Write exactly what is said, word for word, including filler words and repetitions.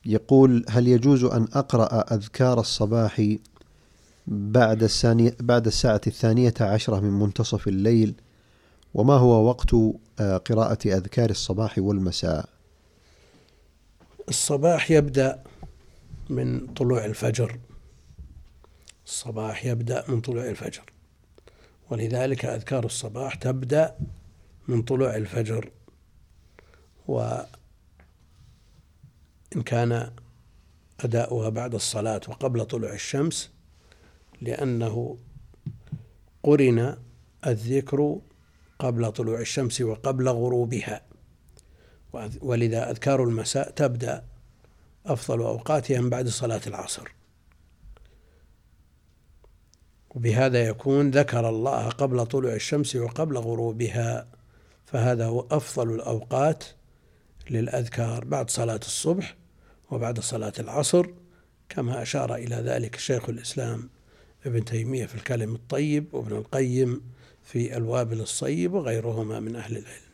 يقول: هل يجوز أن أقرأ أذكار الصباح بعد الثانية بعد الساعة الثانية عشرة من منتصف الليل؟ وما هو وقت قراءة أذكار الصباح والمساء؟ الصباح يبدأ من طلوع الفجر الصباح يبدأ من طلوع الفجر ولذلك أذكار الصباح تبدأ من طلوع الفجر، وإن كان أداؤها بعد الصلاة وقبل طلوع الشمس لأنه قرن الذكر قبل طلوع الشمس وقبل غروبها، ولذا أذكار المساء تبدأ أفضل أوقاتها من بعد صلاة العصر، وبهذا يكون ذكر الله قبل طلوع الشمس وقبل غروبها، فهذا هو أفضل الأوقات للأذكار بعد صلاة الصبح وبعد صلاة العصر، كما أشار إلى ذلك شيخ الإسلام ابن تيمية في الكلم الطيب وابن القيم في الوابل الصيب وغيرهما من أهل العلم.